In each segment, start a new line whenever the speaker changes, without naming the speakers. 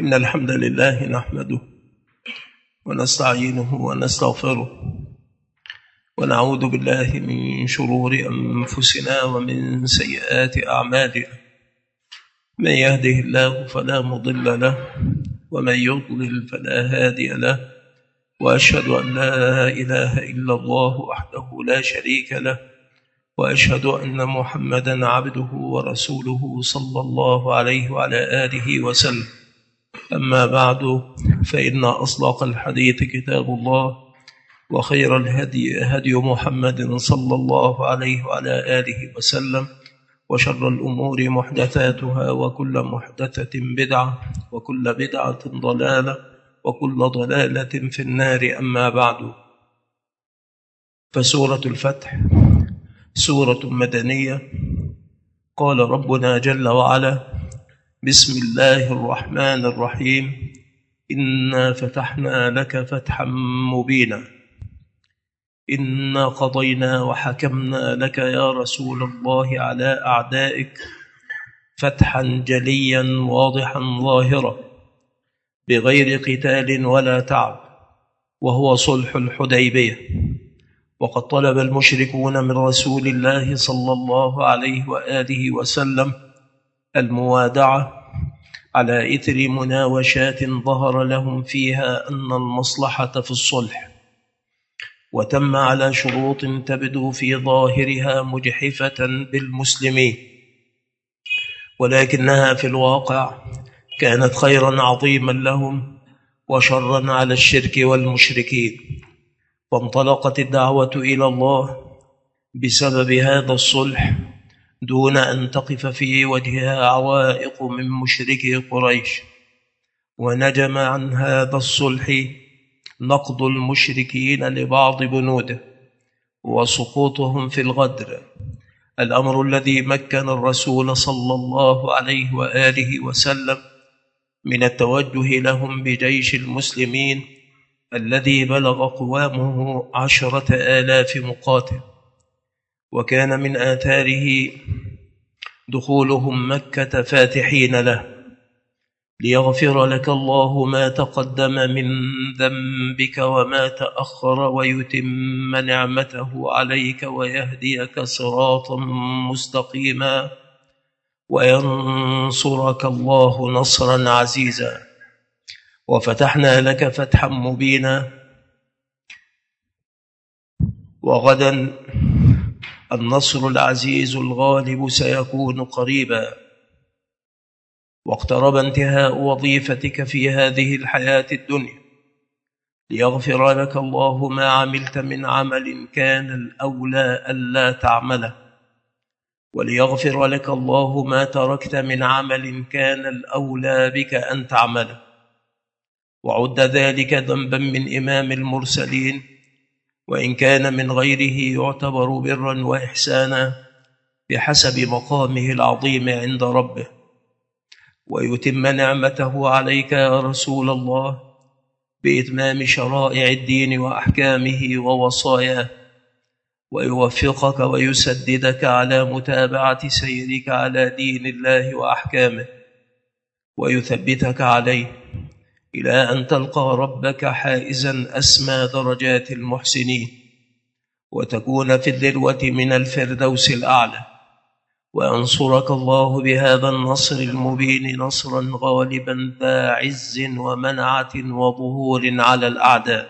إن الحمد لله نحمده ونستعينه ونستغفره ونعوذ بالله من شرور أنفسنا ومن سيئات أعمالنا. من يهده الله فلا مضل له ومن يضلل فلا هادي له، وأشهد أن لا إله إلا الله وحده لا شريك له، وأشهد أن محمدا عبده ورسوله صلى الله عليه وعلى آله وسلم. أما بعد، فإن أصدق الحديث كتاب الله، وخير الهدي هدي محمد صلى الله عليه وعلى آله وسلم، وشر الأمور محدثاتها، وكل محدثة بدعة، وكل بدعة ضلالة، وكل ضلالة في النار. أما بعد، فسورة الفتح سورة مدنية. قال ربنا جل وعلا: بسم الله الرحمن الرحيم، إنا فتحنا لك فتحا مبينا، إنا قضينا وحكمنا لك يا رسول الله على أعدائك فتحا جليا واضحا ظاهرا بغير قتال ولا تعب، وهو صلح الحديبية. وقد طلب المشركون من رسول الله صلى الله عليه وآله وسلم الموادعة على إثر مناوشات ظهر لهم فيها أن المصلحة في الصلح، وتم على شروط تبدو في ظاهرها مجحفة بالمسلمين، ولكنها في الواقع كانت خيرا عظيما لهم وشرا على الشرك والمشركين. فانطلقت الدعوة إلى الله بسبب هذا الصلح دون أن تقف في وجهها عوائق من مشركي قريش، ونجم عن هذا الصلح نقض المشركين لبعض بنوده وسقوطهم في الغدر، الأمر الذي مكن الرسول صلى الله عليه وآله وسلم من التوجه لهم بجيش المسلمين الذي بلغ قوامه 10,000 مقاتل. وكان من آثاره دخولهم مكة فاتحين له، ليغفر لك الله ما تقدم من ذنبك وما تأخر، ويتم نعمته عليك ويهديك صراطا مستقيما، وينصرك الله نصرا عزيزا. وفتحنا لك فتحا مبينا، وغدا النصر العزيز الغالب سيكون قريبا. واقترب انتهاء وظيفتك في هذه الحياة الدنيا، ليغفر لك الله ما عملت من عمل كان الأولى ألا تعمله، وليغفر لك الله ما تركت من عمل كان الأولى بك أن تعمله. وعد ذلك ذنبا من إمام المرسلين، وإن كان من غيره يعتبر برا وإحسانا بحسب مقامه العظيم عند ربه. ويتم نعمته عليك يا رسول الله بإتمام شرائع الدين وأحكامه ووصاياه، ويوفقك ويسددك على متابعة سيرك على دين الله وأحكامه، ويثبتك عليه إلى أن تلقى ربك حائزا أسمى درجات المحسنين، وتكون في الذروة من الفردوس الأعلى. وينصرك الله بهذا النصر المبين نصرا غالبا ذا عز ومنعة وظهور على الأعداء.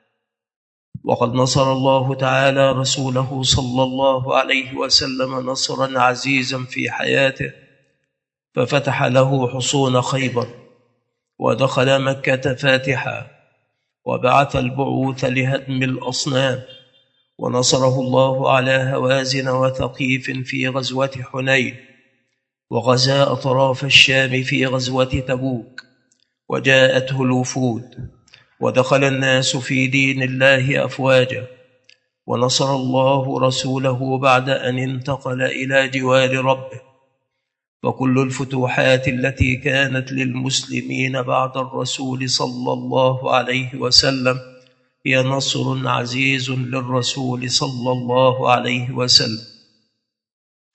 وقد نصر الله تعالى رسوله صلى الله عليه وسلم نصرا عزيزا في حياته، ففتح له حصون خيبر، ودخل مكة فاتحا، وبعث البعوث لهدم الأصنام، ونصره الله على هوازن وثقيف في غزوة حنين، وغزا أطراف الشام في غزوة تبوك، وجاءته الوفود، ودخل الناس في دين الله أفواجا. ونصر الله رسوله بعد أن انتقل إلى جوار ربه. وكل الفتوحات التي كانت للمسلمين بعد الرسول صلى الله عليه وسلم هي نصر عزيز للرسول صلى الله عليه وسلم.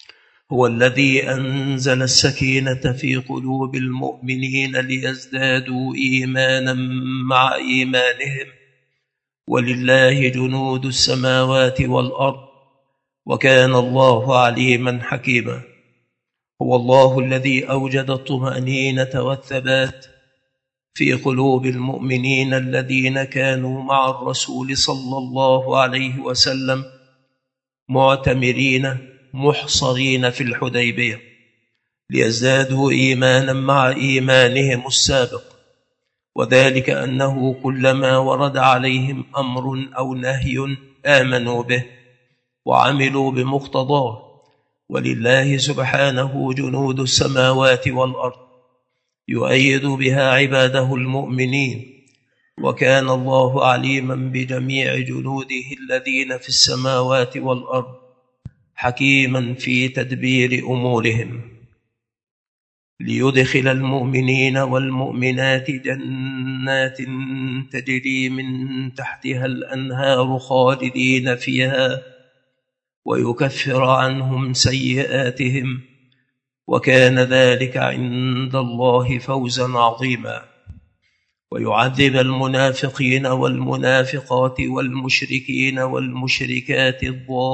هو الذي أنزل السكينة في قلوب المؤمنين ليزدادوا إيمانا مع إيمانهم، ولله جنود السماوات والأرض، وكان الله عليما حكيما. هو الله الذي أوجد الطمأنينة والثبات في قلوب المؤمنين الذين كانوا مع الرسول صلى الله عليه وسلم معتمرين محصرين في الحديبية، ليزدادوا إيمانا مع إيمانهم السابق، وذلك أنه كلما ورد عليهم أمر أو نهي آمنوا به وعملوا بمقتضاه. ولله سبحانه جنود السماوات والأرض يؤيد بها عباده المؤمنين، وكان الله عليما بجميع جنوده الذين في السماوات والأرض حكيما في تدبير أمورهم، ليدخل المؤمنين والمؤمنات جنات تجري من تحتها الأنهار خالدين فيها، ويكفر عنهم سيئاتهم، وكان ذلك عند الله فوزا عظيما. ويعذب المنافقين والمنافقات والمشركين والمشركات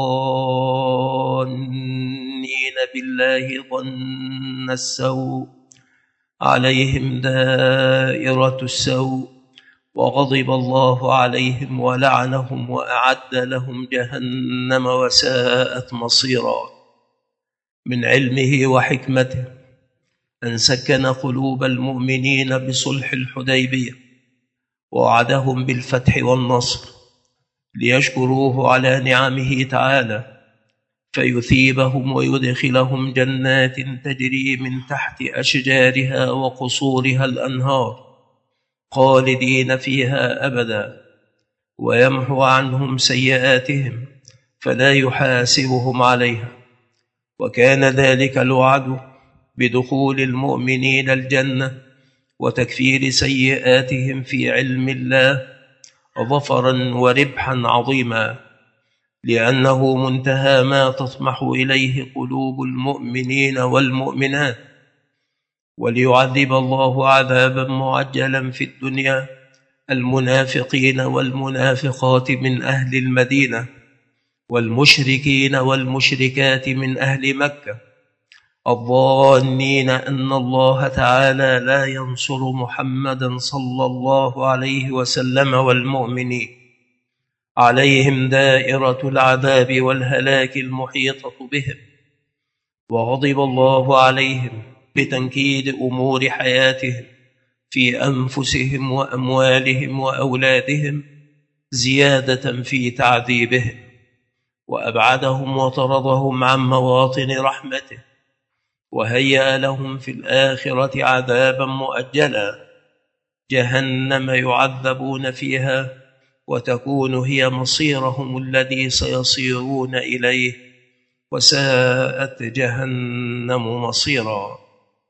الظانين بالله ظن السوء عليهم دائرة السوء، وغضب الله عليهم ولعنهم وأعد لهم جهنم وساءت مصيرا. من علمه وحكمته أن سكن قلوب المؤمنين بصلح الحديبية، ووعدهم بالفتح والنصر ليشكروه على نعمه تعالى، فيثيبهم ويدخلهم جنات تجري من تحت أشجارها وقصورها الأنهار خالدين فيها أبدا، ويمحو عنهم سيئاتهم فلا يحاسبهم عليها. وكان ذلك الوعد بدخول المؤمنين الجنة وتكفير سيئاتهم في علم الله ظفرا وربحا عظيما، لأنه منتهى ما تطمح إليه قلوب المؤمنين والمؤمنات. وليعذب الله عذابا معجلا في الدنيا المنافقين والمنافقات من أهل المدينة، والمشركين والمشركات من أهل مكة، الظانين أن الله تعالى لا ينصر محمدا صلى الله عليه وسلم والمؤمنين، عليهم دائرة العذاب والهلاك المحيطة بهم. وغضب الله عليهم بتنكيد أمور حياتهم في أنفسهم وأموالهم وأولادهم زيادة في تعذيبهم، وأبعدهم وطردهم عن مواطن رحمته، وهيأ لهم في الآخرة عذابا مؤجلا جهنم يعذبون فيها، وتكون هي مصيرهم الذي سيصيرون إليه، وساءت جهنم مصيرا.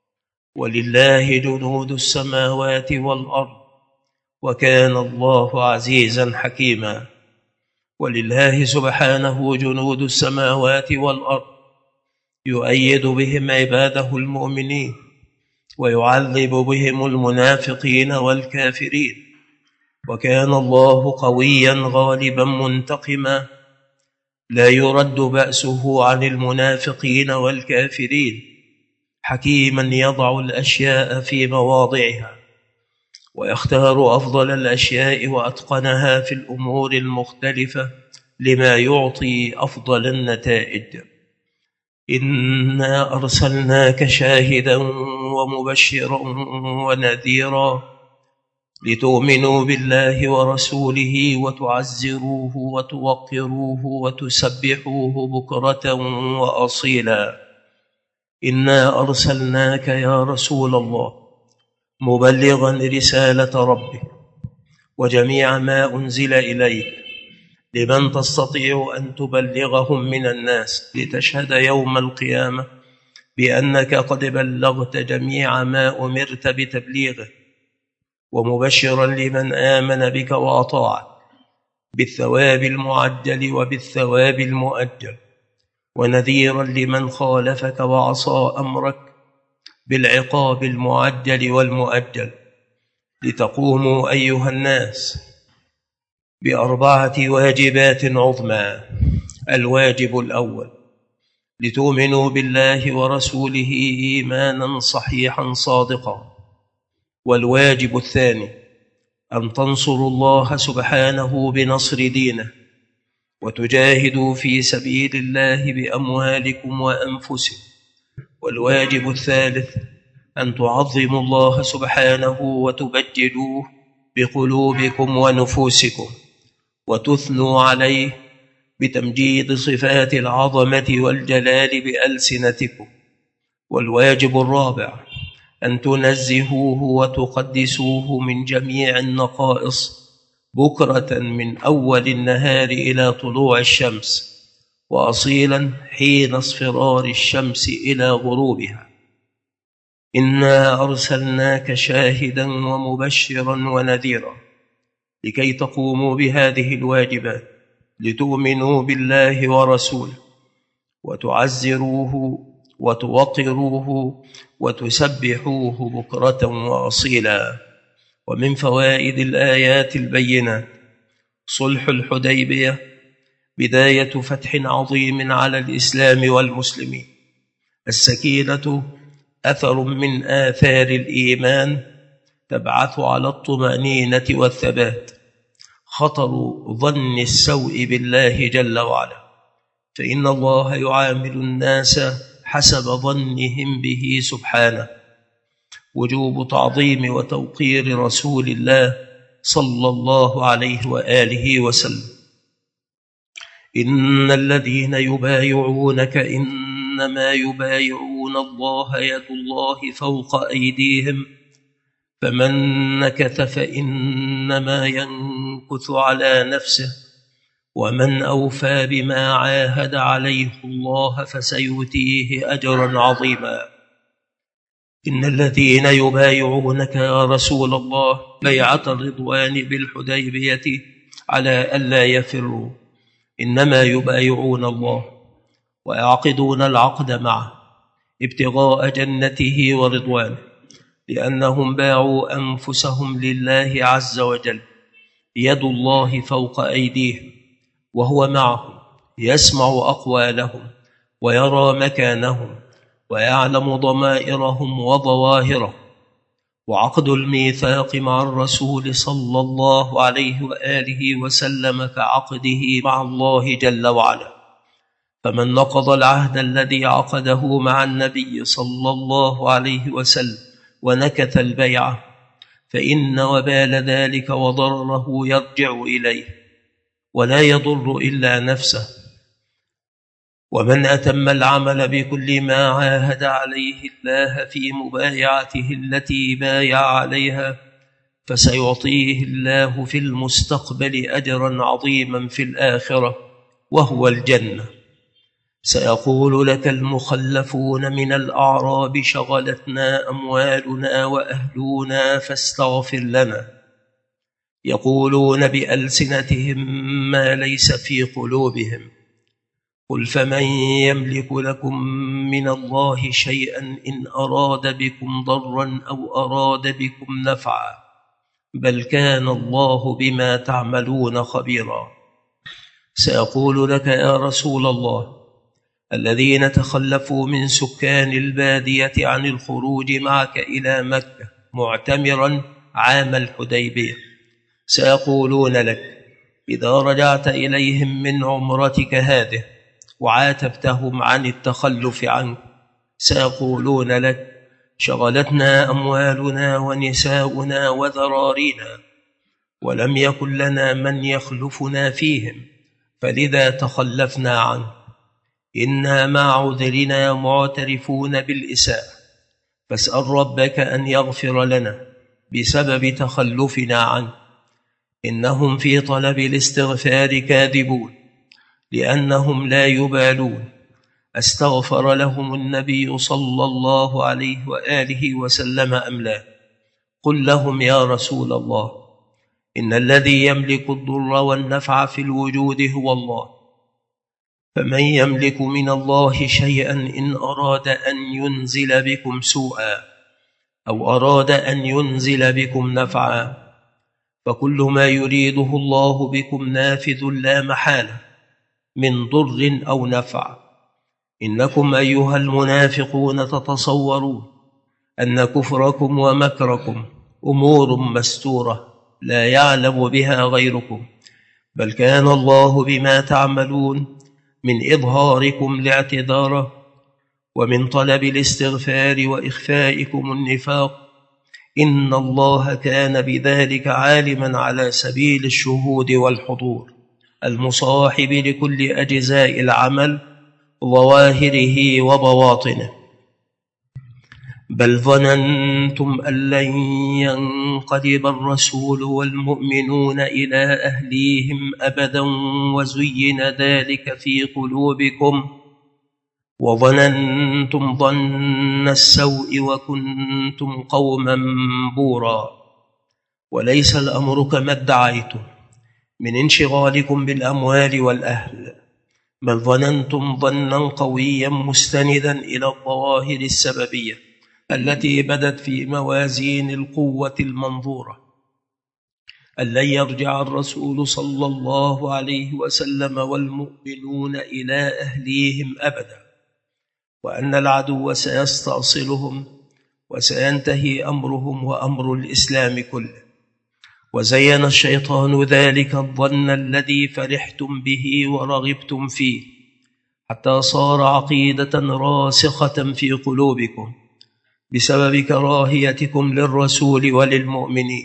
ولله جنود السماوات والأرض، وكان الله عزيزا حكيما. ولله سبحانه جنود السماوات والأرض يؤيد بهم عباده المؤمنين، ويعذب بهم المنافقين والكافرين، وكان الله قويا غالبا منتقما، لا يرد بأسه عن المنافقين والكافرين، حكيما يضع الأشياء في مواضعها، ويختار أفضل الأشياء وأتقنها في الأمور المختلفة لما يعطي أفضل النتائج. إنا أرسلناك شاهدا ومبشرا ونذيرا لتؤمنوا بالله ورسوله وتعزروه وتوقروه وتسبحوه بكرة وأصيلا. إنا أرسلناك يا رسول الله مبلغا رسالة ربك وجميع ما أنزل إليك لمن تستطيع أن تبلغهم من الناس، لتشهد يوم القيامة بأنك قد بلغت جميع ما أمرت بتبليغه، ومبشرا لمن آمن بك وأطاعك بالثواب المعجل وبالثواب المؤجل، ونذيرا لمن خالفك وعصى أمرك بالعقاب المعجل والمؤجل، لتقوموا أيها الناس بأربعة واجبات عظمى. الواجب الأول: لتؤمنوا بالله ورسوله إيمانا صحيحا صادقا. والواجب الثاني: أن تنصروا الله سبحانه بنصر دينه، وتجاهدوا في سبيل الله بأموالكم وأنفسكم. والواجب الثالث: أن تعظموا الله سبحانه وتبجلوه بقلوبكم ونفوسكم، وتثنوا عليه بتمجيد صفات العظمة والجلال بألسنتكم. والواجب الرابع: أن تنزهوه وتقدسوه من جميع النقائص بكرة من أول النهار إلى طلوع الشمس، وأصيلا حين اصفرار الشمس إلى غروبها. إنا أرسلناك شاهدا ومبشرا ونذيرا، لكي تقوموا بهذه الواجبات: لتؤمنوا بالله ورسوله، وتعزروه وتوقروه وتسبحوه بكرة وأصيلا. ومن فوائد الآيات البينات: صلح الحديبية بداية فتح عظيم على الإسلام والمسلمين. السكينة أثر من آثار الإيمان تبعث على الطمأنينة والثبات. خطر ظن السوء بالله جل وعلا، فإن الله يعامل الناس حسب ظنهم به سبحانه. وجوب تعظيم وتوقير رسول الله صلى الله عليه وآله وسلم. إن الذين يبايعونك إنما يبايعون الله، يد الله فوق أيديهم، فمن نكث فإنما ينكث على نفسه، ومن أوفى بما عاهد عليه الله فسيؤتيه أجرا عظيما. إن الذين يبايعونك يا رسول الله بيعة الرضوان بالحديبية على ألا يفروا، إنما يبايعون الله ويعقدون العقد معه ابتغاء جنته ورضوانه، لأنهم باعوا أنفسهم لله عز وجل. يد الله فوق أيديهم، وهو معهم، يسمع أقوالهم ويرى مكانهم ويعلم ضمائرهم وظواهرهم. وعقد الميثاق مع الرسول صلى الله عليه وآله وسلم كعقده مع الله جل وعلا، فمن نقض العهد الذي عقده مع النبي صلى الله عليه وسلم ونكث البيعة فإن وبال ذلك وضرره يرجع إليه، ولا يضر إلا نفسه. ومن أتم العمل بكل ما عاهد عليه الله في مبايعته التي بايع عليها فسيعطيه الله في المستقبل أجرا عظيما في الآخرة، وهو الجنة. سيقول لك المخلفون من الأعراب: شغلتنا أموالنا وأهلنا فاستغفر لنا. يقولون بألسنتهم ما ليس في قلوبهم. قل فمن يملك لكم من الله شيئا إن أراد بكم ضرا أو أراد بكم نفعا، بل كان الله بما تعملون خبيرا. سيقول لك يا رسول الله الذين تخلفوا من سكان البادية عن الخروج معك إلى مكة معتمرا عام الحديبية، سيقولون لك إذا رجعت إليهم من عمرتك هذه وعاتبتهم عن التخلف عنك، سيقولون لك: شغلتنا أموالنا ونساؤنا وذرارينا، ولم يكن لنا من يخلفنا فيهم، فلذا تخلفنا عنه. إنا مع عذرنا معترفون بالإساءة، فاسأل ربك أن يغفر لنا بسبب تخلفنا عنه. إنهم في طلب الاستغفار كاذبون، لأنهم لا يبالون استغفر لهم النبي صلى الله عليه وآله وسلم أم لا. قل لهم يا رسول الله إن الذي يملك الضر والنفع في الوجود هو الله، فمن يملك من الله شيئا إن أراد أن ينزل بكم سوءا أو أراد أن ينزل بكم نفعا، فكل ما يريده الله بكم نافذ لا محالة من ضر أو نفع. إنكم أيها المنافقون تتصورون أن كفركم ومكركم أمور مستورة لا يعلم بها غيركم، بل كان الله بما تعملون من إظهاركم لاعتذاره ومن طلب الاستغفار وإخفائكم النفاق. إن الله كان بذلك عالما على سبيل الشهود والحضور المصاحب لكل أجزاء العمل ظواهره وبواطنه. بل ظننتم أن لن ينقلب الرسول والمؤمنون إلى أهليهم أبدا وزين ذلك في قلوبكم وظننتم ظن السوء وكنتم قوما بورا. وليس الأمر كما ادعيتم من انشغالكم بالأموال والأهل، بل ظننتم ظنا قويا مستندا إلى الظواهر السببية التي بدت في موازين القوة المنظورة، أن لن يرجع الرسول صلى الله عليه وسلم والمؤمنون إلى أهليهم أبدا، وأن العدو سيستأصلهم وسينتهي أمرهم وأمر الإسلام كله. وزين الشيطان ذلك الظن الذي فرحتم به ورغبتم فيه حتى صار عقيدة راسخة في قلوبكم بسبب كراهيتكم للرسول وللمؤمنين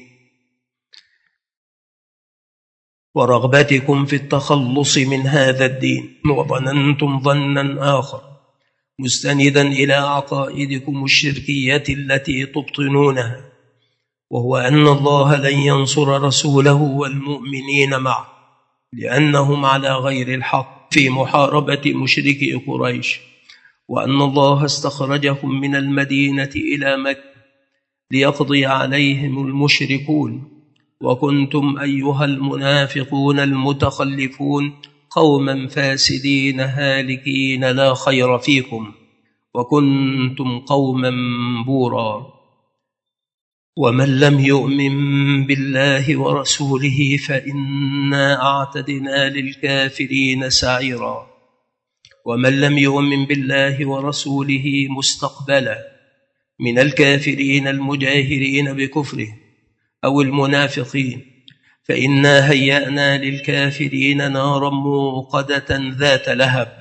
ورغبتكم في التخلص من هذا الدين. وظننتم ظنا آخر مستندا إلى عقائدكم الشركية التي تبطنونها، وهو أن الله لن ينصر رسوله والمؤمنين معه لأنهم على غير الحق في محاربة مشركي قريش، وأن الله استخرجهم من المدينة إلى مكة ليقضي عليهم المشركون، وكنتم أيها المنافقون المتخلفون قوما فاسدين هالكين لا خير فيكم، وكنتم قوما بورا. ومن لم يؤمن بالله ورسوله فإنا أعتدنا للكافرين سعيرا. ومن لم يؤمن بالله ورسوله مستقبلا من الكافرين المجاهرين بكفره أو المنافقين فإنا هيأنا للكافرين نارا موقدة ذات لهب.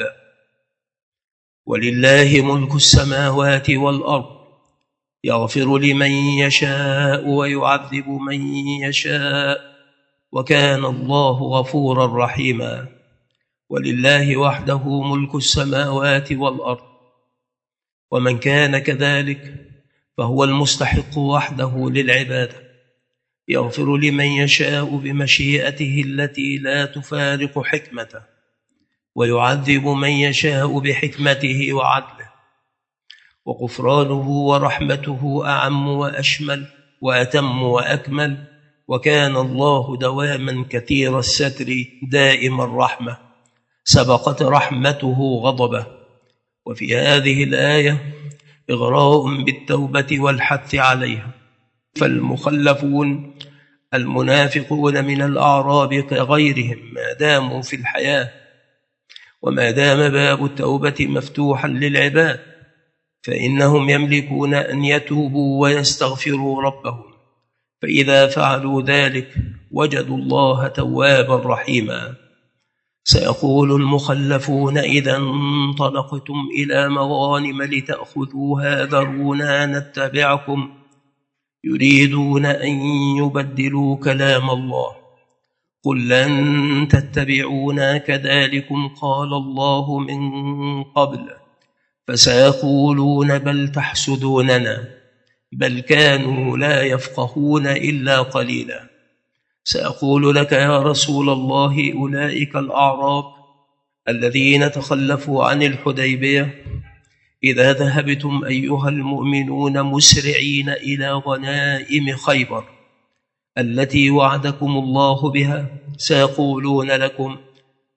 ولله ملك السماوات والأرض يغفر لمن يشاء ويعذب من يشاء، وكان الله غفورا رحيما. ولله وحده ملك السماوات والأرض، ومن كان كذلك فهو المستحق وحده للعبادة، يغفر لمن يشاء بمشيئته التي لا تفارق حكمته، ويعذب من يشاء بحكمته وعدله. وغفرانه ورحمته أعم وأشمل وأتم وأكمل، وكان الله دواما كثير الستر دائم الرحمة سبقت رحمته غضبه. وفي هذه الآية إغراء بالتوبة والحث عليها. فالمخلفون المنافقون من الأعراب كغيرهم ما داموا في الحياة، وما دام باب التوبة مفتوحا للعباد فإنهم يملكون أن يتوبوا ويستغفروا ربهم، فإذا فعلوا ذلك وجدوا الله توابا رحيما. سيقول المخلفون إذا انطلقتم إلى مغانم لتأخذوها ذرونا نتبعكم، يريدون أن يبدلوا كلام الله. قل لن تتبعونا كذلكم قال الله من قبل، فسيقولون بل تحسدوننا، بل كانوا لا يفقهون إلا قليلا. سأقول لك يا رسول الله أولئك الأعراب الذين تخلفوا عن الحديبية إذا ذهبتم أيها المؤمنون مسرعين إلى غنائم خيبر التي وعدكم الله بها سيقولون لكم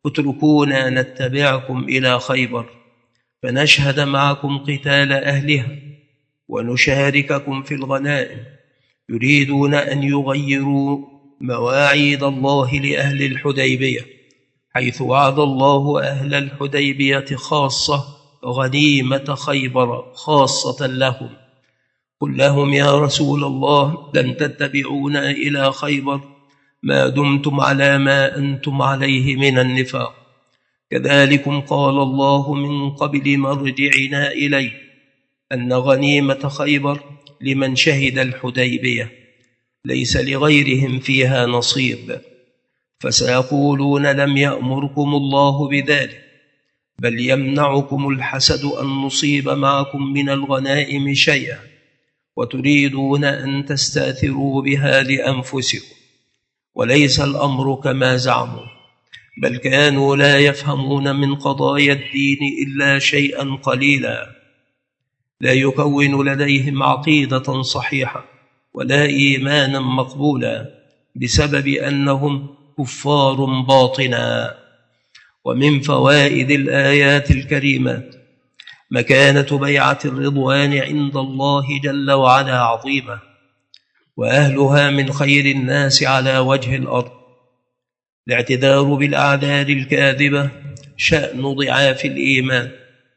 اتركونا نتبعكم إلى خيبر فنشهد معكم قتال أهلها ونشارككم في الغنائم. يريدون أن يغيروا مواعيد الله لأهل الحديبية، حيث وعد الله أهل الحديبية خاصة غنيمة خيبر خاصة لهم. قل لهم يا رسول الله لن تتبعونا إلى خيبر ما دمتم على ما أنتم عليه من النفاق، كذلكم قال الله من قبل مرجعنا إليه أن غنيمة خيبر لمن شهد الحديبية، ليس لغيرهم فيها نصيب. فسيقولون لم يأمركم الله بذلك، بل يمنعكم الحسد أن نصيب معكم من الغنائم شيئا، وتريدون أن تستأثروا بها لأنفسكم، وليس الأمر كما زعموا، بل كانوا لا يفهمون من قضايا الدين إلا شيئا قليلا، لا يكون لديهم عقيدة صحيحة ولا إيمانا مقبولا، بسبب أنهم كفار باطنا. ومن فوائد الآيات الكريمات مكانة بيعة الرضوان عند الله جل وعلا عظيمة، وأهلها من خير الناس على وجه الأرض. الاعتذار بالأعذار الكاذبة شأن ضعاف الإيمان،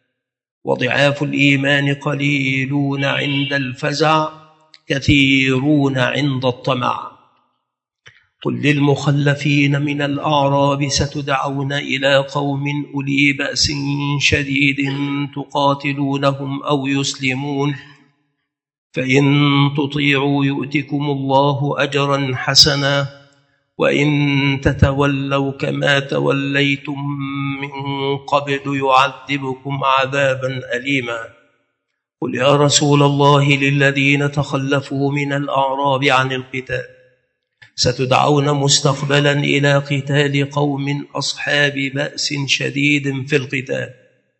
وضعاف الإيمان قليلون عند الفزع كثيرون عند الطمع. قل للمخلفين من الأعراب ستدعون إلى قوم أولي بأس شديد تقاتلونهم أو يسلمون، فإن تطيعوا يؤتكم الله أجرا حسنا، وإن تتولوا كما توليتم من قبل يعذبكم عذابا أليما. قل يا رسول الله للذين تخلفوا من الأعراب عن القتال ستدعون مستقبلا إلى قتال قوم أصحاب بأس شديد في القتال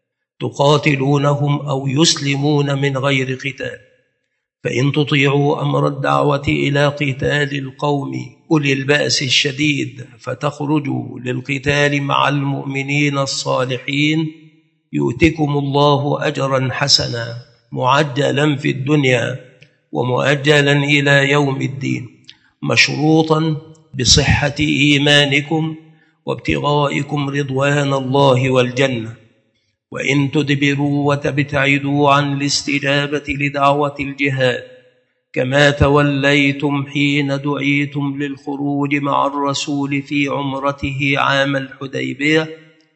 تقاتلونهم أو يسلمون من غير قتال، فإن تطيعوا أمر الدعوة إلى قتال القوم أولي البأس الشديد فتخرجوا للقتال مع المؤمنين الصالحين يؤتكم الله أجرا حسنا معجلا في الدنيا ومؤجلا إلى يوم الدين، مشروطا بصحة إيمانكم وابتغائكم رضوان الله والجنة. وإن تدبروا وتبتعدوا عن الاستجابة لدعوة الجهاد كما توليتم حين دعيتم للخروج مع الرسول في عمرته عام الحديبية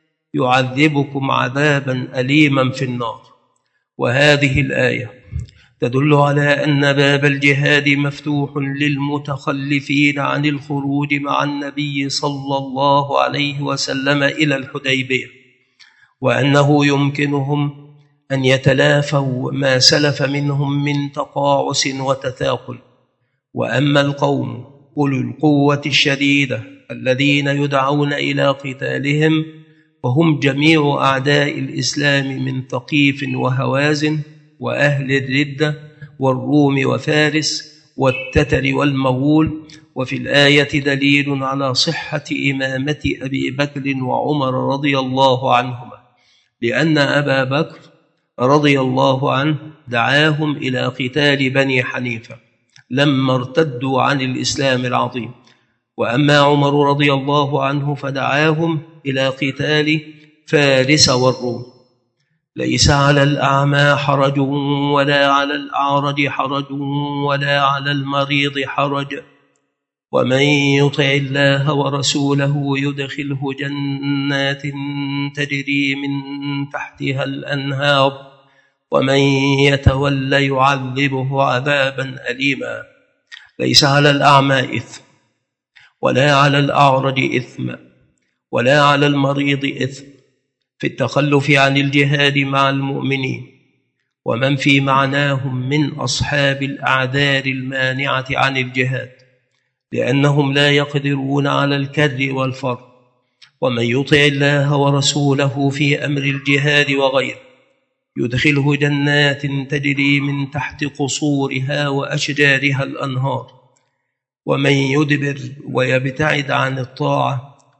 يعذبكم عذابا أليما في النار. وهذه الآية تدل على أن باب الجهاد مفتوح للمتخلفين عن الخروج مع النبي صلى الله عليه وسلم إلى الحديبية، وأنه يمكنهم أن يتلافوا ما سلف منهم من تقاعس وتثاقل. وأما القوم أولو القوة الشديدة الذين يدعون إلى قتالهم فهم جميع أعداء الإسلام من ثقيف وهوازن وأهل الردة والروم وفارس والتتر والمغول. وفي الآية دليل على صحة إمامة أبي بكر وعمر رضي الله عنهما، لأن أبا بكر رضي الله عنه دعاهم إلى قتال بني حنيفة لما ارتدوا عن الإسلام العظيم، وأما عمر رضي الله عنه فدعاهم إلى قتال فارس والروم. ليس على الأعمى حرج ولا على الأعرج حرج ولا على المريض حرج، ومن يطع الله ورسوله يدخله جنات تجري من تحتها الأنهار، ومن يتولى يعذبه عذابا أليما. ليس على الأعمى إثم ولا على الأعرج إثم ولا على المريض إثم في التخلف عن الجهاد مع المؤمنين ومن في معناهم من أصحاب الأعذار المانعة عن الجهاد، لأنهم لا يقدرون على الكر والفر. ومن يطع الله ورسوله في أمر الجهاد وغيره يدخله جنات تجري من تحت قصورها وأشجارها الأنهار. ومن يدبر ويبتعد عن الطاعة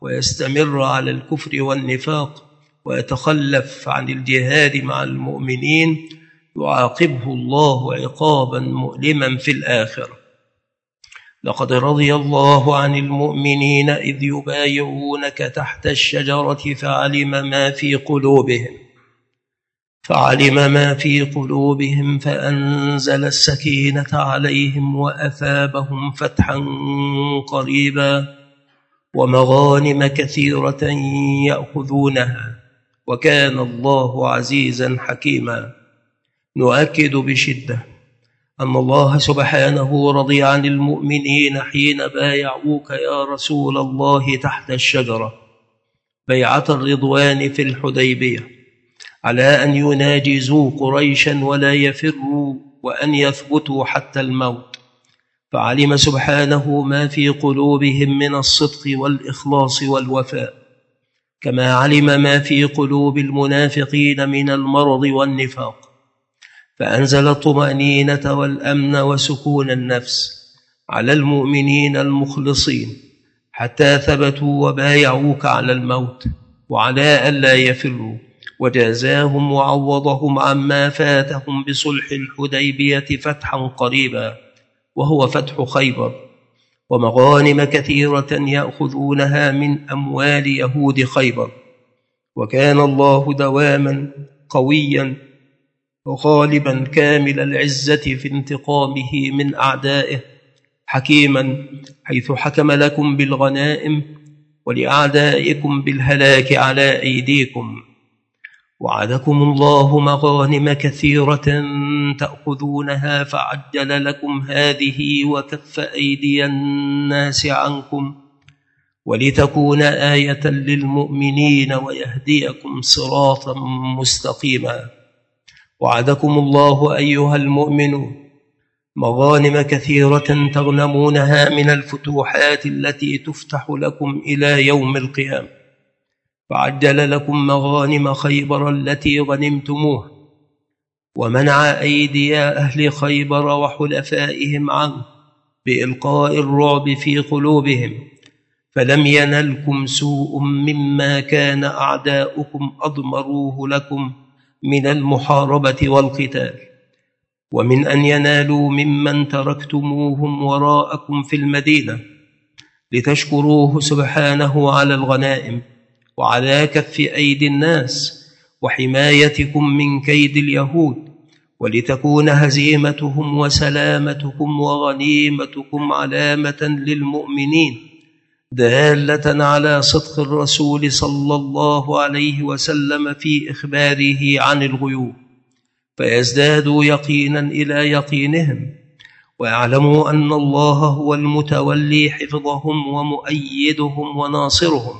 ويستمر على الكفر والنفاق ويتخلف عن الجهاد مع المؤمنين يعاقبه الله عقابا مؤلما في الآخرة. لقد رضي الله عن المؤمنين إذ يبايعونك تحت الشجرة فعلم ما في قلوبهم فأنزل السكينة عليهم وأثابهم فتحا قريبا ومغانم كثيرة يأخذونها وكان الله عزيزا حكيما. نؤكد بشدة أن الله سبحانه رضي عن المؤمنين حين بايعوك يا رسول الله تحت الشجرة بيعة الرضوان في الحديبية على أن يناجزوا قريشا ولا يفروا وأن يثبتوا حتى الموت، فعلم سبحانه ما في قلوبهم من الصدق والإخلاص والوفاء، كما علم ما في قلوب المنافقين من المرض والنفاق، فأنزل الطمأنينة والأمن وسكون النفس على المؤمنين المخلصين حتى ثبتوا وبايعوك على الموت وعلى ألا يفروا، وجازاهم وعوضهم عما فاتهم بصلح الحديبية فتحا قريبا وهو فتح خيبر ومغانم كثيرة يأخذونها من أموال يهود خيبر. وكان الله دواما قويا وغالبا كامل العزة في انتقامه من أعدائه، حكيما حيث حكم لكم بالغنائم ولأعدائكم بالهلاك على أيديكم. وعدكم الله مغانم كثيرة تأخذونها فعجل لكم هذه وكف أيدي الناس عنكم ولتكون آية للمؤمنين ويهديكم صراطا مستقيما. وعدكم الله أيها المؤمنون مغانم كثيرة تغنمونها من الفتوحات التي تفتح لكم إلى يوم القيامة، فعجل لكم مغانم خيبر التي غنمتموها ومنع أيدي أهل خيبر وحلفائهم عنه بإلقاء الرعب في قلوبهم، فلم ينلكم سوء مما كان أعداؤكم أضمروه لكم من المحاربة والقتال، ومن أن ينالوا ممن تركتموهم وراءكم في المدينة لتشكروه سبحانه على الغنائم وعلى كف أيدي الناس وحمايتكم من كيد اليهود، ولتكون هزيمتهم وسلامتكم وغنيمتكم علامة للمؤمنين دالة على صدق الرسول صلى الله عليه وسلم في إخباره عن الغيوب، فيزدادوا يقينا إلى يقينهم ويعلموا أن الله هو المتولي حفظهم ومؤيدهم وناصرهم،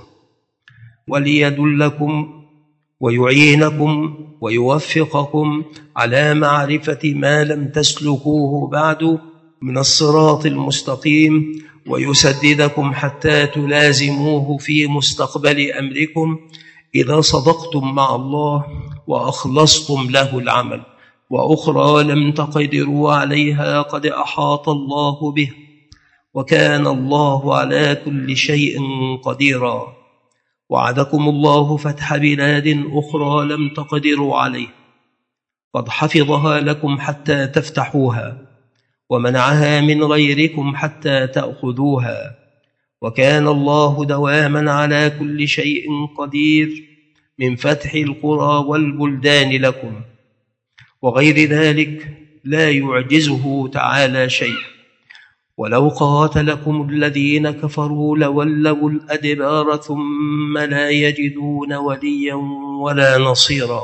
وليدلكم ويعينكم ويوفقكم على معرفة ما لم تسلكوه بعد من الصراط المستقيم، ويسددكم حتى تلازموه في مستقبل أمركم إذا صدقتم مع الله وأخلصتم له العمل، وأخرى لم تقدروا عليها قد أحاط الله به، وكان الله على كل شيء قديرا. وعدكم الله فتح بلاد أخرى لم تقدروا عليه، قد حفظها لكم حتى تفتحوها، ومنعها من غيركم حتى تأخذوها، وكان الله دواما على كل شيء قدير من فتح القرى والبلدان لكم، وغير ذلك لا يعجزه تعالى شيء. ولو قاتلكم الذين كفروا لولوا الأدبار ثم لا يجدون وليا ولا نصيرا.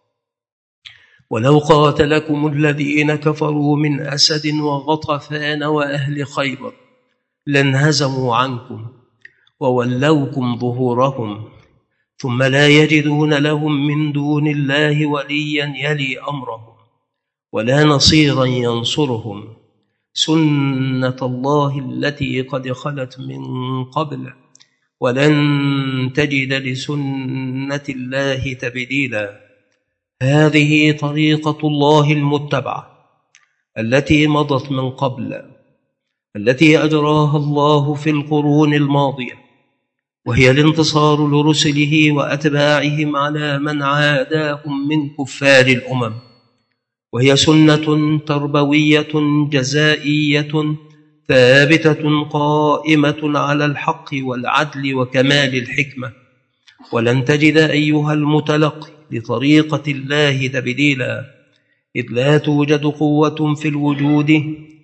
ولو قاتلكم الذين كفروا من أسد وغطفان وأهل خيبر لانهزموا عنكم وولوكم ظهورهم ثم لا يجدون لهم من دون الله وليا يلي أمرهم ولا نصيرا ينصرهم، سنة الله التي قد خلت من قبل ولن تجد لسنة الله تبديلا. هذه طريقة الله المتبعة التي مضت من قبل، التي أجراها الله في القرون الماضية، وهي الانتصار لرسله وأتباعهم على من عاداهم من كفار الأمم، وهي سنة تربوية جزائية ثابتة قائمة على الحق والعدل وكمال الحكمة. ولن تجد أيها المتلقي لطريقة الله تبديلا، إذ لا توجد قوة في الوجود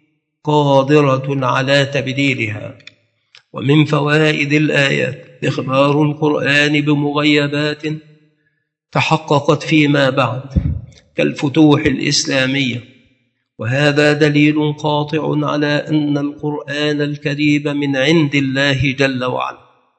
قادرة على تبديلها. ومن فوائد الآيات إخبار القرآن بمغيبات تحققت فيما بعد كالفتوح الإسلامية، وهذا دليل قاطع على أن القرآن الكريم من عند الله جل وعلا.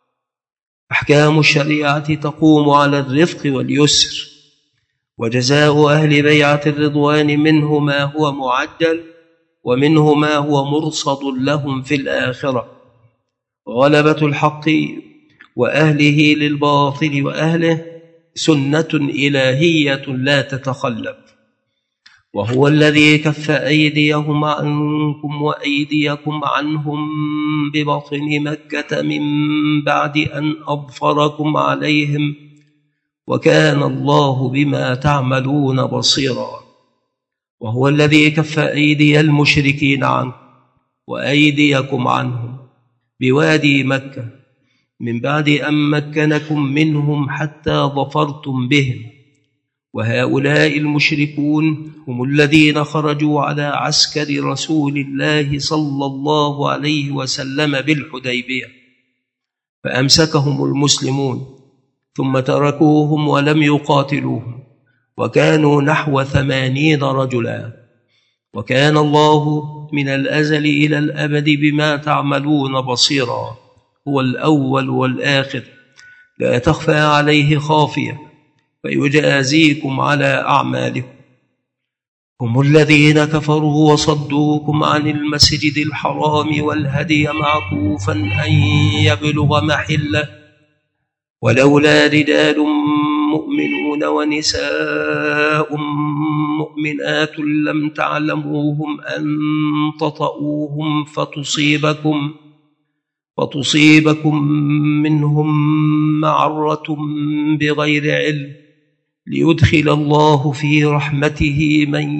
أحكام الشريعة تقوم على الرفق واليسر، وجزاء أهل بيعة الرضوان منه ما هو معجل ومنه ما هو مرصد لهم في الآخرة. غلبة الحق وأهله للباطل وأهله سنة إلهية لا تتخلف، وهو الذي كف أيديهم عنكم وأيديكم عنهم ببطن مكة من بعد أن أظفركم عليهم، وكان الله بما تعملون بصيرا. وهو الذي كف أيدي المشركين عنكم وأيديكم عنهم بوادي مكة من بعد أن مكنكم منهم حتى ظفرتم بهم. وهؤلاء المشركون هم الذين خرجوا على عسكر رسول الله صلى الله عليه وسلم بالحديبية، فأمسكهم المسلمون ثم تركوهم ولم يقاتلوهم، وكانوا نحو 80 رجلا. وكان الله من الأزل إلى الأبد بما تعملون بصيرا، هو الأول والآخر لا تخفى عليه خافية، فيجازيكم على أعمالكم. هم الذين كفروا وصدوكم عن المسجد الحرام والهدي معكوفا أن يبلغ محله، ولولا رجال مؤمنون ونساء مؤمنات لم تعلموهم أن تطؤوهم فتصيبكم منهم معرة بغير علم، ليدخل الله في رحمته من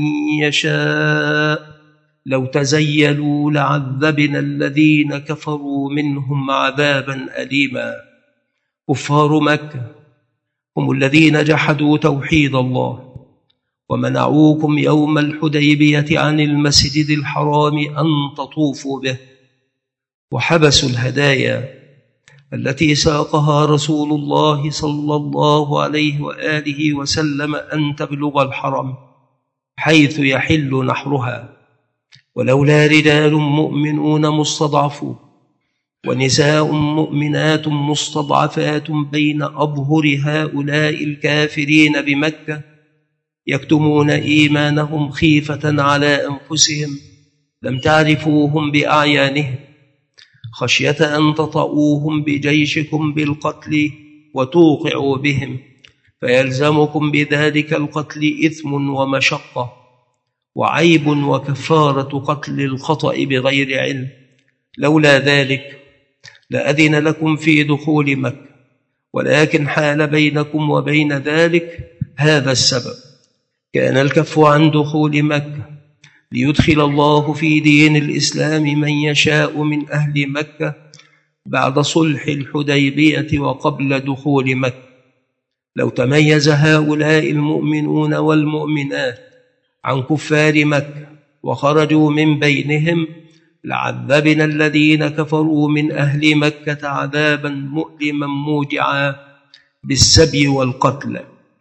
يشاء. لو تزيلوا لعذبنا الذين كفروا منهم عذابا أليما. كفار مكة هم الذين جحدوا توحيد الله ومنعوكم يوم الحديبية عن المسجد الحرام أن تطوفوا به، وحبسوا الهدايا التي ساقها رسول الله صلى الله عليه وآله وسلم أن تبلغ الحرم حيث يحل نحرها. ولولا رجال مؤمنون مستضعفون ونساء مؤمنات مستضعفات بين أظهر هؤلاء الكافرين بمكة يكتمون إيمانهم خيفة على أنفسهم لم تعرفوهم بأعيانهم، خشية أن تطؤوهم بجيشكم بالقتل وتوقعوا بهم، فيلزمكم بذلك القتل إثم ومشقة وعيب وكفارة قتل الخطأ بغير علم. لولا ذلك لأذن لكم في دخول مكة، ولكن حال بينكم وبين ذلك هذا السبب، كان الكف عن دخول مكة ليدخل الله في دين الإسلام من يشاء من أهل مكة بعد صلح الحديبية وقبل دخول مكة. لو تميز هؤلاء المؤمنون والمؤمنات عن كفار مكة وخرجوا من بينهم لعذبنا الذين كفروا من أهل مكة عذابا مؤلما موجعا بالسبي والقتل،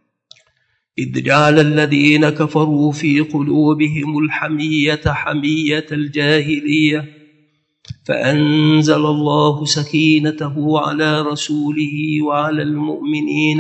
إذ جعل الذين كفروا في قلوبهم الحمية حمية الجاهلية، فأنزل الله سكينته على رسوله وعلى المؤمنين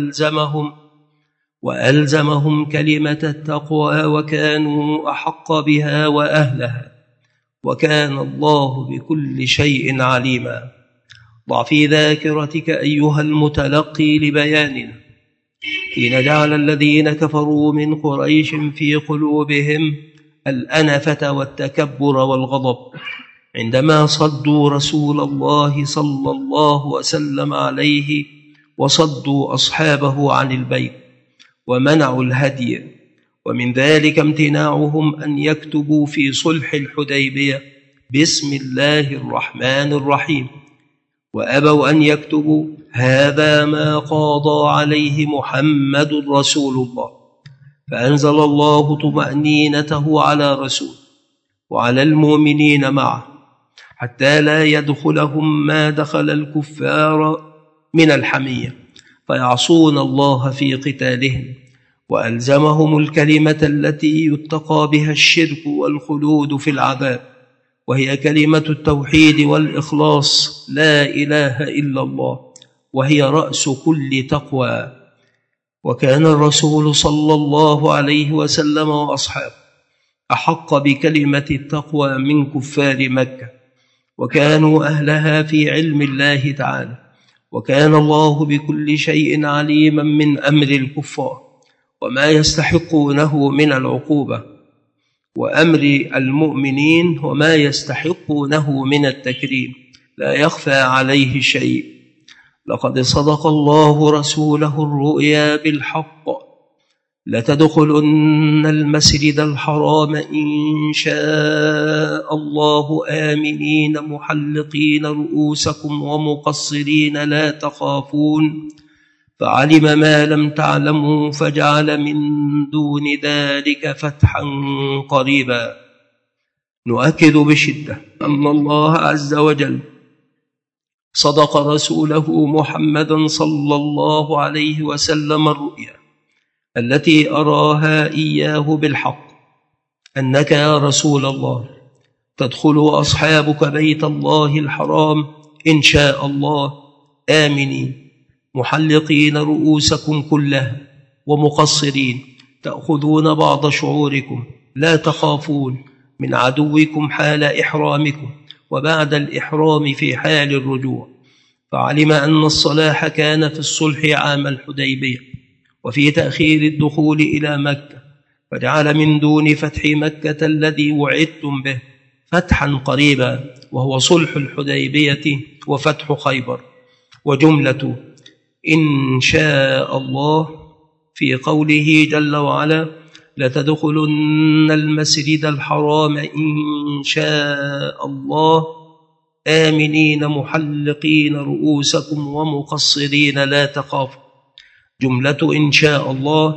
وألزمهم كلمة التقوى وكانوا أحق بها وأهلها، وكان الله بكل شيء عليما. ضع في ذاكرتك أيها المتلقي لبياننا حين جعل الذين كفروا من قريش في قلوبهم الأنفة والتكبر والغضب، عندما صدوا رسول الله صلى الله وسلم عليه وصدوا أصحابه عن البيت ومنعوا الهدي، ومن ذلك امتناعهم أن يكتبوا في صلح الحديبية بسم الله الرحمن الرحيم، وأبوا أن يكتبوا هذا ما قاضى عليه محمد رسول الله، فأنزل الله طمأنينته على رسول وعلى المؤمنين معه حتى لا يدخلهم ما دخل الكفار من الحمية فيعصون الله في قتالهم، وألزمهم الكلمة التي يتقى بها الشرك والخلود في العذاب، وهي كلمة التوحيد والإخلاص لا إله إلا الله، وهي رأس كل تقوى. وكان الرسول صلى الله عليه وسلم وأصحابه أحق بكلمة التقوى من كفار مكة، وكانوا أهلها في علم الله تعالى، وكان الله بكل شيء عليما من أمر الكفار وما يستحقونه من العقوبة، وأمر المؤمنين وما يستحقونه من التكريم، لا يخفى عليه شيء. لقد صدق الله رسوله الرؤيا بالحق لتدخلن المسجد الحرام إن شاء الله آمنين محلقين رؤوسكم ومقصرين لا تخافون، فعلم ما لم تعلموا فجعل من دون ذلك فتحا قريبا. نؤكد بشدة أن الله عز وجل صدق رسوله محمدا صلى الله عليه وسلم الرؤيا التي أراها إياه بالحق، أنك يا رسول الله تدخل أصحابك بيت الله الحرام إن شاء الله آمنين محلقين رؤوسكم كلها ومقصرين، تأخذون بعض شعوركم، لا تخافون من عدوكم حال إحرامكم وبعد الإحرام في حال الرجوع. فعلم أن الصلاح كان في الصلح عام الحديبية وفي تأخير الدخول إلى مكة، فجعل من دون فتح مكة الذي وعدتم به فتحا قريبا، وهو صلح الحديبية وفتح خيبر. وجملة إن شاء الله في قوله جل وعلا لتدخلن المسجد الحرام إن شاء الله آمنين محلقين رؤوسكم ومقصرين لا تخافوا، جملة إن شاء الله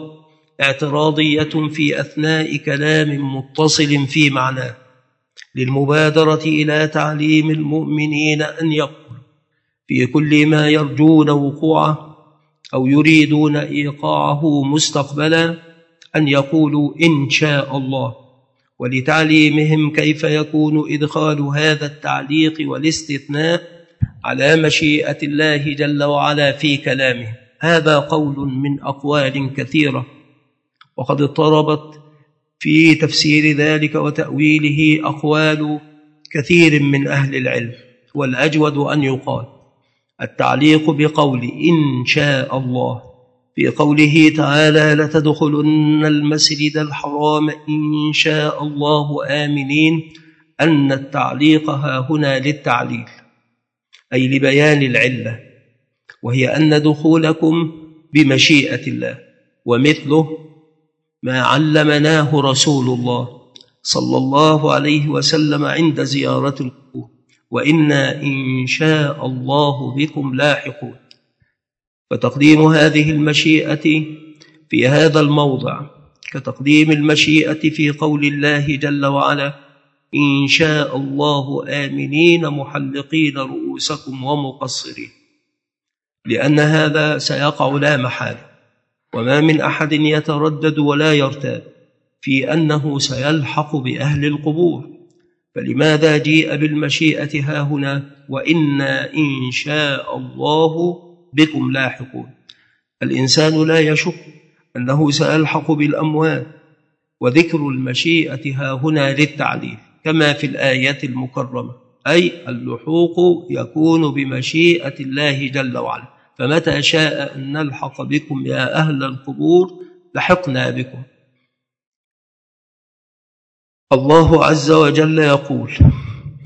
اعتراضية في أثناء كلام متصل في معناه، للمبادرة إلى تعليم المؤمنين أن يقولوا في كل ما يرجون وقوعه أو يريدون إيقاعه مستقبلا أن يقولوا إن شاء الله، ولتعليمهم كيف يكون إدخال هذا التعليق والاستثناء على مشيئة الله جل وعلا في كلامه. هذا قول من أقوال كثيرة، وقد اضطربت في تفسير ذلك وتأويله أقوال كثير من أهل العلم، والأجود أن يقال التعليق بقول إن شاء الله في قوله تعالى لتدخلن المسجد الحرام إن شاء الله آمنين، أن التعليق ها هنا للتعليل أي لبيان العلة، وهي أن دخولكم بمشيئة الله، ومثله ما علمناه رسول الله صلى الله عليه وسلم عند زيارة القبور، وإنا إن شاء الله بكم لاحقون. فتقديم هذه المشيئة في هذا الموضع كتقديم المشيئة في قول الله جل وعلا إن شاء الله آمنين محلقين رؤوسكم ومقصرين، لأن هذا سيقع لا محالة، وما من أحد يتردد ولا يرتاب في أنه سيلحق بأهل القبور، فلماذا جيء بالمشيئة ها هنا وإنا إن شاء الله بكم لاحقون؟ الإنسان لا يشك أنه سيلحق بالأموات، وذكر المشيئة ها هنا للتعليل كما في الآية المكرمة، أي اللحوق يكون بمشيئة الله جل وعلا، فمتى شاء أن نلحق بكم يا أهل القبور لحقنا بكم. الله عز وجل يقول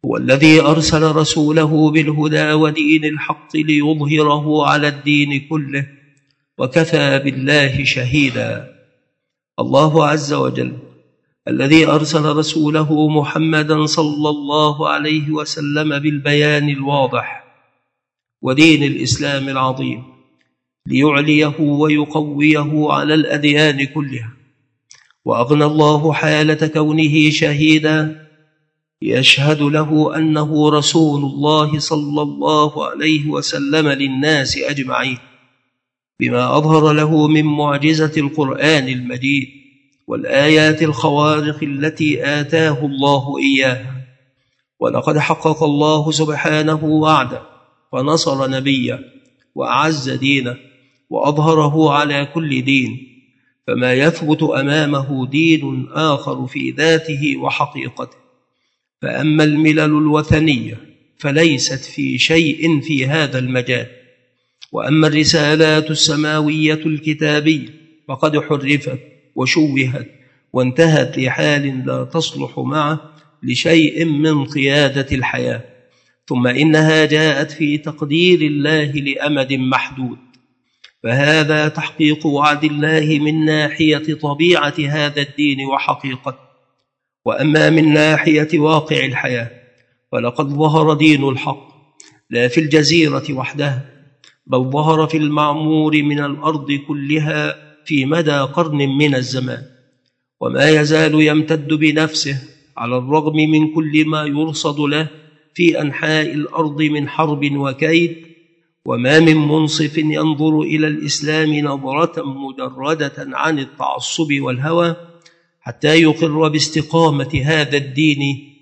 هو الذي أرسل رسوله بالهدى ودين الحق ليظهره على الدين كله وكفى بالله شهيدا. الله عز وجل الذي أرسل رسوله محمدا صلى الله عليه وسلم بالبيان الواضح ودين الإسلام العظيم ليعليه ويقويه على الأديان كلها، وأغنى الله حالة كونه شهيدا يشهد له أنه رسول الله صلى الله عليه وسلم للناس أجمعين، بما أظهر له من معجزة القرآن المجيد والآيات الخوارق التي آتاه الله إياها. ولقد حقق الله سبحانه وعده فنصر نبيه وأعز دينه وأظهره على كل دين، فما يثبت أمامه دين آخر في ذاته وحقيقته. فأما الملل الوثنية فليست في شيء في هذا المجال، وأما الرسالات السماوية الكتابية فقد حرفت وشوهت وانتهت لحال لا تصلح معه لشيء من قيادة الحياة، ثم إنها جاءت في تقدير الله لأمد محدود، فهذا تحقيق وعد الله من ناحية طبيعة هذا الدين وحقيقته. وأما من ناحية واقع الحياة فلقد ظهر دين الحق لا في الجزيرة وحدها، بل ظهر في المعمور من الأرض كلها في مدى قرن من الزمان، وما يزال يمتد بنفسه على الرغم من كل ما يرصد له في أنحاء الأرض من حرب وكيد. وما من منصف ينظر إلى الإسلام نظرة مجردة عن التعصب والهوى حتى يقر باستقامة هذا الدين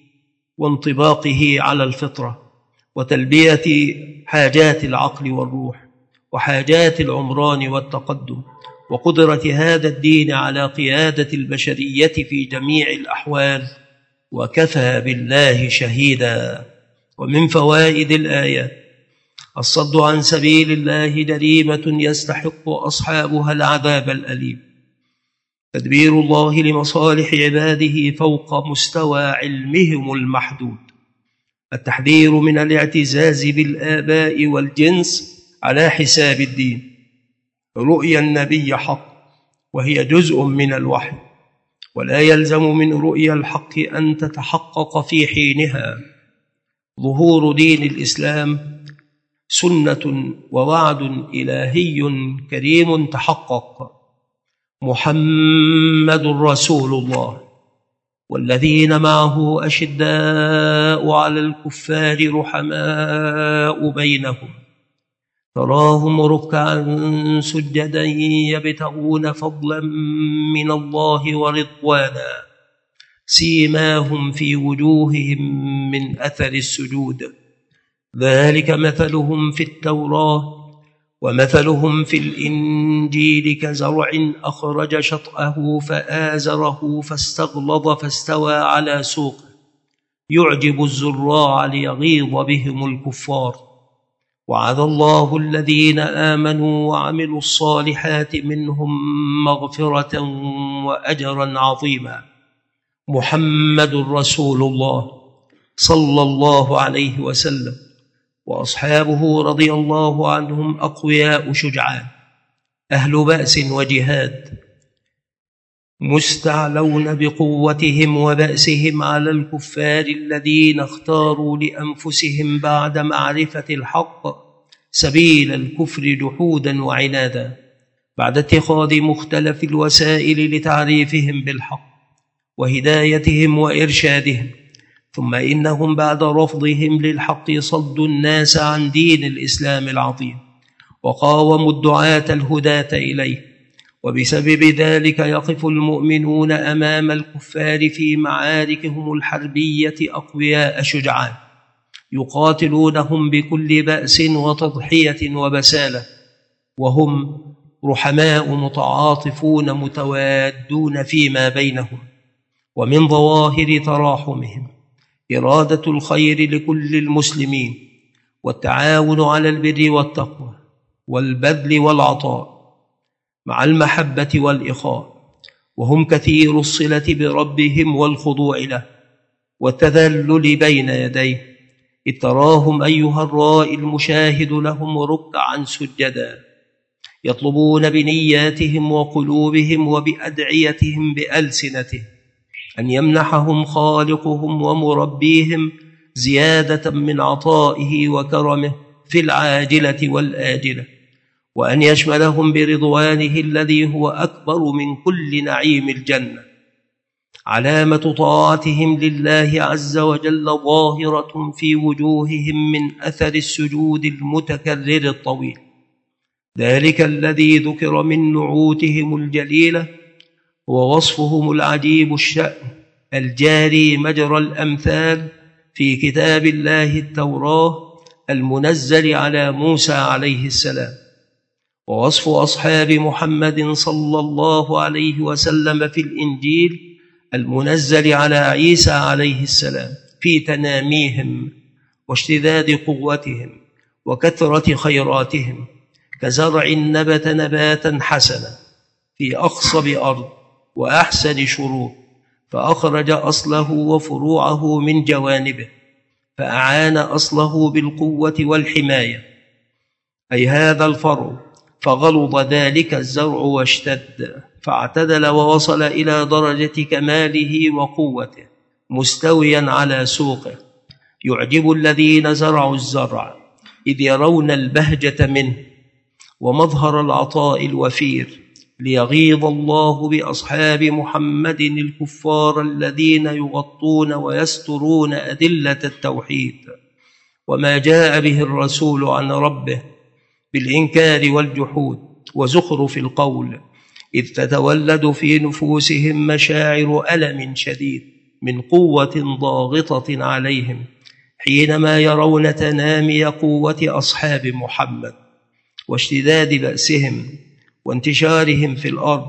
وانطباقه على الفطرة وتلبية حاجات العقل والروح وحاجات العمران والتقدم، وقدرة هذا الدين على قيادة البشرية في جميع الأحوال، وكفى بالله شهيدا. ومن فوائد الآيات: الصد عن سبيل الله جريمة يستحق أصحابها العذاب الأليم، تدبير الله لمصالح عباده فوق مستوى علمهم المحدود، التحذير من الاعتزاز بالآباء والجنس على حساب الدين، رؤيا النبي حق وهي جزء من الوحي، ولا يلزم من رؤيا الحق أن تتحقق في حينها. ظهور دين الإسلام سنة ووعد إلهي كريم تحقق. محمد رسول الله والذين معه أشداء على الكفار رحماء بينهم، تراهم ركعا سجدا يبتغون فضلا من الله ورضوانا، سيماهم في وجوههم من أثر السجود، ذلك مثلهم في التوراة ومثلهم في الإنجيل كزرع أخرج شطأه فآزره فاستغلظ فاستوى على سوقه يعجب الزراع ليغيظ بهم الكفار. وعد الله الذين آمنوا وعملوا الصالحات منهم مغفرة وأجرا عظيما. محمد رسول الله صلى الله عليه وسلم وأصحابه رضي الله عنهم أقوياء شجعان، أهل بأس وجهاد، مستعلون بقوتهم وبأسهم على الكفار الذين اختاروا لأنفسهم بعد معرفة الحق سبيل الكفر جحودا وعنادا، بعد اتخاذ مختلف الوسائل لتعريفهم بالحق وهدايتهم وإرشادهم، ثم إنهم بعد رفضهم للحق صدوا الناس عن دين الإسلام العظيم وقاوموا الدعاة الهداة إليه، وبسبب ذلك يقف المؤمنون أمام الكفار في معاركهم الحربية أقوياء شجعان، يقاتلونهم بكل بأس وتضحية وبسالة، وهم رحماء متعاطفون متوادون فيما بينهم. ومن ظواهر تراحمهم إرادة الخير لكل المسلمين والتعاون على البر والتقوى والبذل والعطاء مع المحبة والإخاء، وهم كثير الصلة بربهم والخضوع له، والتذلل بين يديه، إذ تراهم أيها الرائي المشاهد لهم ركعا سجدا يطلبون بنياتهم وقلوبهم وبأدعيتهم بألسنتهم أن يمنحهم خالقهم ومربيهم زيادة من عطائه وكرمه في العاجلة والآجلة، وأن يشملهم برضوانه الذي هو أكبر من كل نعيم الجنة. علامة طاعتهم لله عز وجل ظاهرة في وجوههم من أثر السجود المتكرر الطويل، ذلك الذي ذكر من نعوتهم الجليلة هو وصفهم العجيب الشأن الجاري مجرى الأمثال في كتاب الله التوراة المنزل على موسى عليه السلام، ووصف أصحاب محمد صلى الله عليه وسلم في الإنجيل المنزل على عيسى عليه السلام في تناميهم واشتداد قوتهم وكثرة خيراتهم، كزرع نبت نباتا حسنا في أخصب أرض وأحسن شروط، فأخرج أصله وفروعه من جوانبه، فأعان أصله بالقوة والحماية، أي هذا الفرع، فغلظ ذلك الزرع واشتد، فاعتدل ووصل إلى درجة كماله وقوته مستويا على سوقه، يعجب الذين زرعوا الزرع إذ يرون البهجة منه ومظهر العطاء الوفير، ليغيظ الله بأصحاب محمد الكفار الذين يغطون ويسترون أدلة التوحيد وما جاء به الرسول عن ربه بالإنكار والجحود وزخرف القول، إذ تتولد في نفوسهم مشاعر ألم شديد من قوة ضاغطة عليهم حينما يرون تنامي قوة أصحاب محمد واشتداد بأسهم وانتشارهم في الأرض.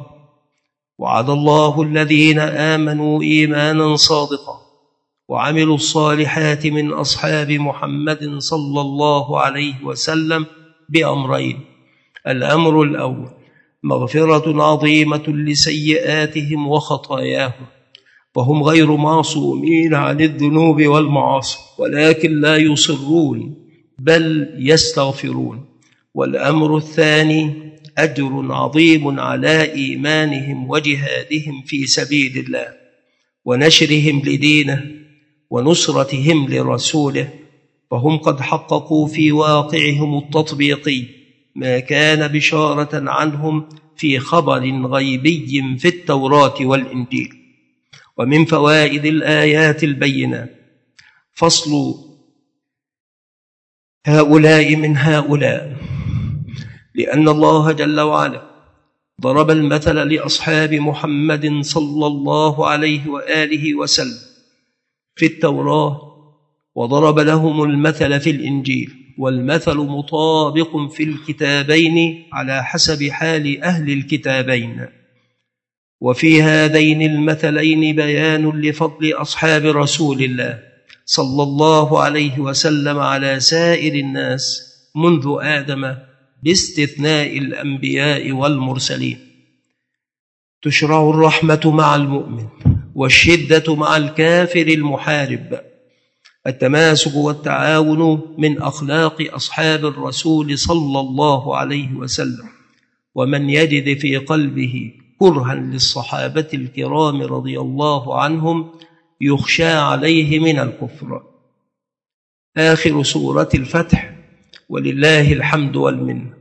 وعد الله الذين آمنوا إيمانا صادقا وعملوا الصالحات من أصحاب محمد صلى الله عليه وسلم بأمرين: الأمر الأول مغفرة عظيمة لسيئاتهم وخطاياهم، وهم غير معصومين عن الذنوب والمعاصي ولكن لا يصرون بل يستغفرون. والأمر الثاني أجر عظيم على إيمانهم وجهادهم في سبيل الله ونشرهم لدينه ونصرتهم لرسوله، فهم قد حققوا في واقعهم التطبيقي ما كان بشارة عنهم في خبر غيبي في التوراة والإنجيل. ومن فوائد الآيات البينات فصل هؤلاء من هؤلاء، لأن الله جل وعلا ضرب المثل لأصحاب محمد صلى الله عليه وآله وسلم في التوراة، وضرب لهم المثل في الإنجيل، والمثل مطابق في الكتابين على حسب حال أهل الكتابين. وفي هذين المثلين بيان لفضل أصحاب رسول الله صلى الله عليه وسلم على سائر الناس منذ آدم باستثناء الأنبياء والمرسلين. تشرع الرحمة مع المؤمن والشدة مع الكافر المحارب. التماسك والتعاون من أخلاق أصحاب الرسول صلى الله عليه وسلم، ومن يجد في قلبه كرها للصحابة الكرام رضي الله عنهم يخشى عليه من الكفر. آخر سورة الفتح ولله الحمد والمنة.